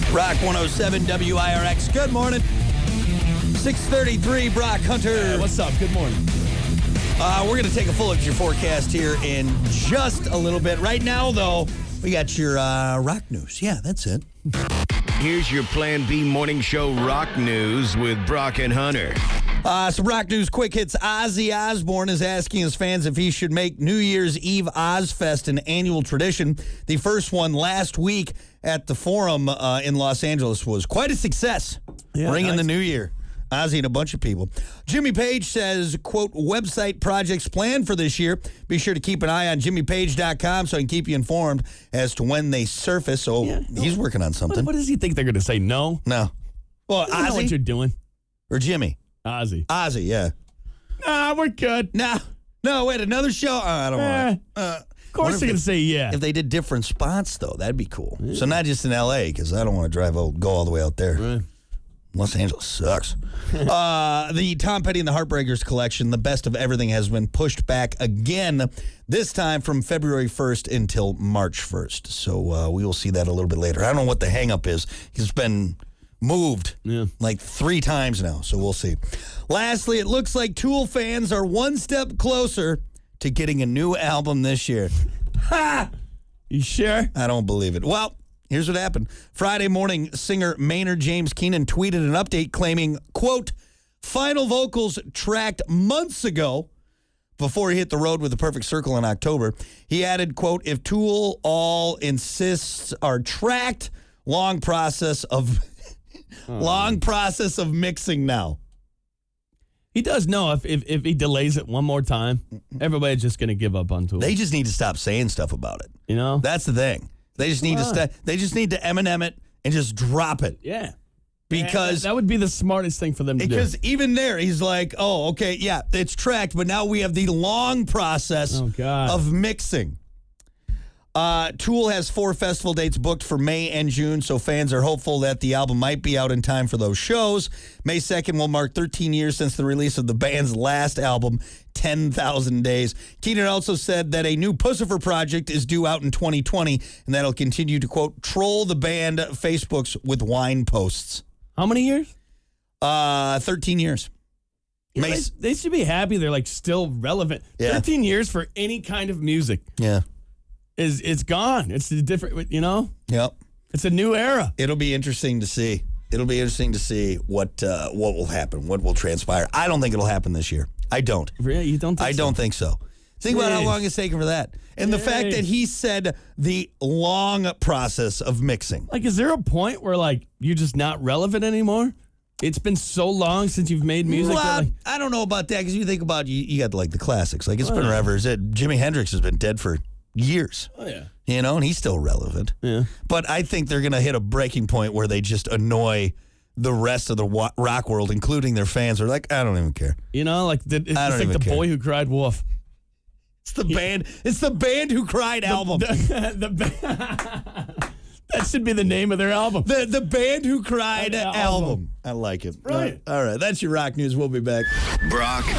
Rock 107 WIRX. Good morning. 6:33, Brock Hunter. What's up? Good morning. We're going to take a full look at your forecast here in just a little bit. Right now, though, we got your rock news. Yeah, that's it. Here's your Plan B morning show rock news with Brock and Hunter. Some rock news quick hits. Ozzy Osbourne is asking his fans if he should make New Year's Eve Ozfest an annual tradition. The first one last week at the Forum in Los Angeles was quite a success. Bringing the new year. Ozzy and a bunch of people. Jimmy Page says, quote, website projects planned for this year. Be sure to keep an eye on jimmypage.com so I can keep you informed as to when they surface. So he's working on something. What does he think they're going to say? No? No. Well, I know what Ozzy you're doing. or Jimmy? Ozzy. Ozzy, yeah. Nah, we're good. No, wait, another show? I don't want Of course they're going to say yeah. If they did different spots, though, that'd be cool. Yeah. So not just in L.A., because I don't want to go all the way out there. Right. Los Angeles sucks. The Tom Petty and the Heartbreakers collection, the best of everything, has been pushed back again, this time from February 1st until March 1st. So we will see that a little bit later. I don't know what the hang-up is. It's been moved like 3 times now, so we'll see. Lastly, it looks like Tool fans are one step closer to getting a new album this year. Ha! You sure? I don't believe it. Well, here's what happened. Friday morning, singer Maynard James Keenan tweeted an update claiming, quote, final vocals tracked months ago before he hit the road with The Perfect Circle in October. He added, quote, if Tool all insists are tracked, long process of mixing now. He does know if he delays it one more time, everybody's just going to give up on Tool. They just need to stop saying stuff about it. You know? That's the thing. They just need to Eminem it and just drop it. Yeah. Because that would be the smartest thing for them to do. Because even there, he's like, oh, okay, yeah, it's tracked, but now we have the long process of mixing. Tool has 4 festival dates booked for May and June, so fans are hopeful that the album might be out in time for those shows. May 2nd will mark 13 years since the release of the band's last album, 10,000 Days. Keenan also said that a new Puscifer project is due out in 2020, and that'll continue to, quote, troll the band Facebooks with wine posts. How many years? 13 years. You know, they should be happy they're, like, still relevant. Yeah. 13 years for any kind of music. Yeah. It's gone. It's a different, you know? Yep. It's a new era. It'll be interesting to see. What will happen, what will transpire. I don't think it'll happen this year. I don't. Really? You don't think I don't think so. Think about how long it's taken for that. And the fact that he said the long process of mixing. Like, is there a point where, like, you're just not relevant anymore? It's been so long since you've made music. Well, I don't know about that, because you think about, you got, like, the classics. Like, it's been forever. Jimi Hendrix has been dead for years. Oh, yeah. You know, and he's still relevant. Yeah. But I think they're going to hit a breaking point where they just annoy the rest of the rock world, including their fans. They're like, I don't even care. You know, like it's like the boy who cried wolf. It's the band. It's the band who cried album. That should be the name of their album. The band who cried album. I like it. Right. All right. That's your rock news. We'll be back. Brock